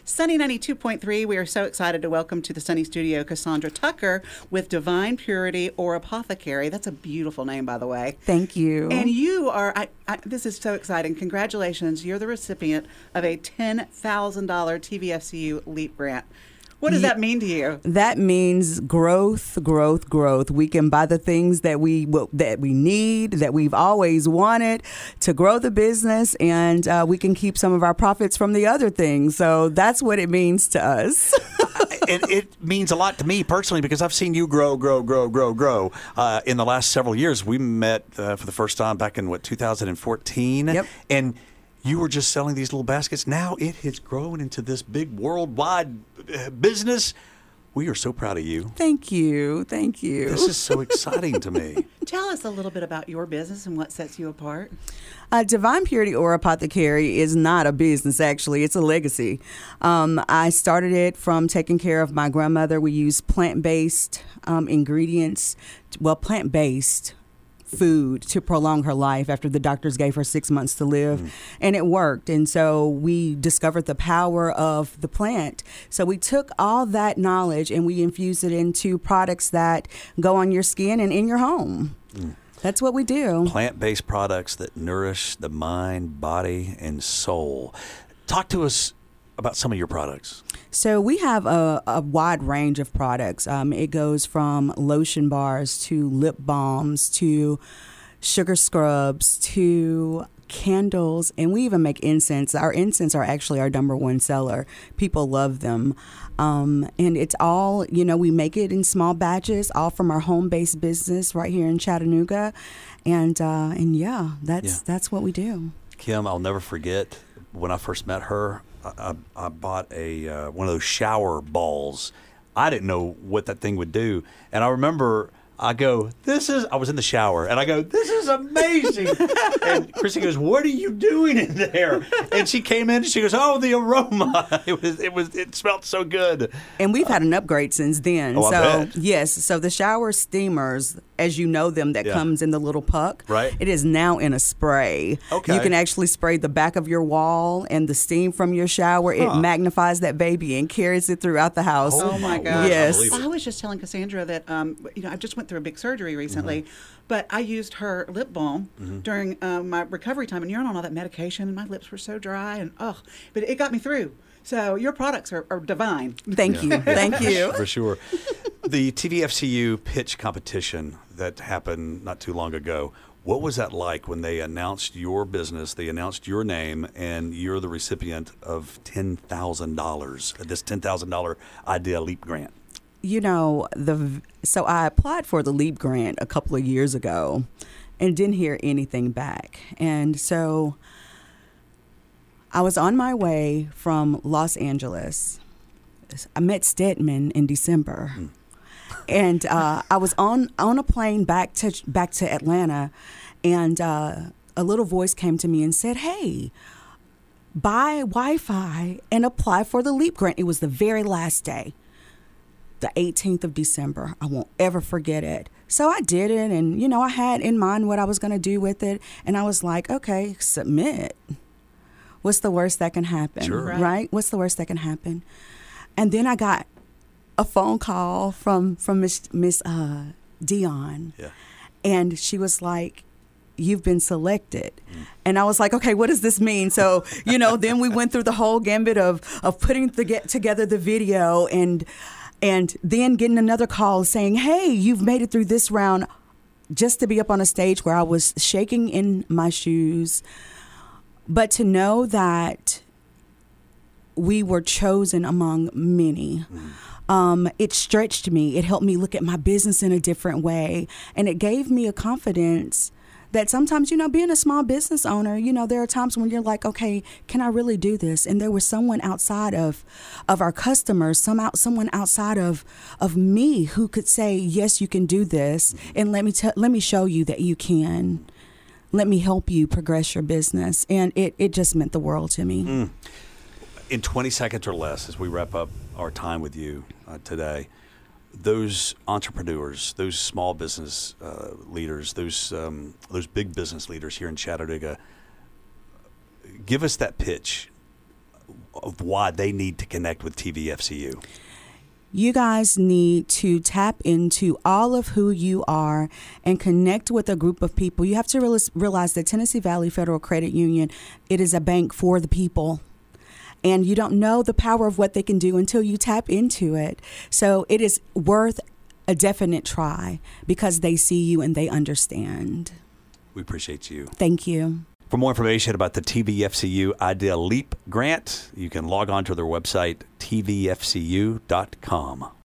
Sunny 92.3. We are so excited to welcome to the Sunny Studio Cassandra Tucker with Divine Purity or Apothecary. That's a beautiful name, by the way. Thank you. And you are, this is so exciting. Congratulations. You're the recipient of a $10,000 TVFCU LEAP grant. What does that mean to you? That means growth. We can buy the things that we need, that we've always wanted to grow the business, and we can keep some of our profits from the other things. So that's what it means to us. It means a lot to me personally because I've seen you grow. In the last several years, we met for the first time back in 2014. Yep. And you were just selling these little baskets. Now it has grown into this big worldwide business. We are so proud of you. Thank you. This is so exciting to me. Tell us a little bit about your business and what sets you apart. Divine Purity or Apothecary is not a business, actually. It's a legacy. I started it from taking care of my grandmother. We use plant-based ingredients, plant-based food to prolong her life after the doctors gave her 6 months to live. And it worked. And so we discovered the power of the plant. So we took all that knowledge and we infused it into products that go on your skin and in your home. That's what we do. Plant-based products that nourish the mind, body, and soul. Talk to us about some of your products. So we have a wide range of products. It goes from lotion bars to lip balms to sugar scrubs to candles, and we even make incense. Our incense are actually our number one seller. People love them. And it's all, we make it in small batches, all from our home-based business right here in Chattanooga. And that's what we do. Kim, I'll never forget when I first met her. I bought one of those shower balls. I didn't know what that thing would do. And I remember I was in the shower, and I go, this is amazing. And Chrissy goes, what are you doing in there? And she came in, and she goes, oh, the aroma. It smelled so good. And we've had an upgrade since then. Oh, I bet. Yes. So the shower steamers, as you know them, that comes in the little puck. Right. It is now in a spray. Okay. You can actually spray the back of your wall, and the steam from your shower, it magnifies that baby and carries it throughout the house. Oh my God. Yes. I was just telling Cassandra that, I just went through a big surgery recently, but I used her lip balm during my recovery time, and you're on all that medication, and my lips were so dry, and but it got me through. So your products are divine. Thank you. Thank you. For sure. The TVFCU pitch competition that happened not too long ago, what was that like when they announced your business, they announced your name, and you're the recipient of $10,000, this $10,000 Idea Leap grant? So I applied for the LEAP grant a couple of years ago and didn't hear anything back. And so I was on my way from Los Angeles. I met Stedman in December. And I was on a plane back to Atlanta, and a little voice came to me and said, hey, buy Wi-Fi and apply for the LEAP grant. It was the very last day. The 18th of December. I won't ever forget it. So I did it, and, I had in mind what I was going to do with it, and I was like, okay, submit. What's the worst that can happen? Sure. Right? What's the worst that can happen? And then I got a phone call from Miss Dion, and she was like, you've been selected. And I was like, okay, what does this mean? So, then we went through the whole gambit of putting together the video, and then getting another call saying, hey, you've made it through this round, just to be up on a stage where I was shaking in my shoes. But to know that we were chosen among many, it stretched me. It helped me look at my business in a different way. And it gave me a confidence that sometimes, being a small business owner, there are times when you're like, okay, can I really do this? And there was someone outside of our customers, someone outside of me who could say, yes, you can do this. And let me show you that you can. Let me help you progress your business. And it just meant the world to me. In 20 seconds or less, as we wrap up our time with you today, those entrepreneurs, those small business leaders, those big business leaders here in Chattanooga, give us that pitch. of why they need to connect with TVFCU? You guys need to tap into all of who you are and connect with a group of people. You have to realize that Tennessee Valley Federal Credit Union, it is a bank for the people. And you don't know the power of what they can do until you tap into it. So it is worth a definite try because they see you and they understand. We appreciate you. Thank you. For more information about the TVFCU Idea Leap grant, you can log on to their website, tvfcu.com.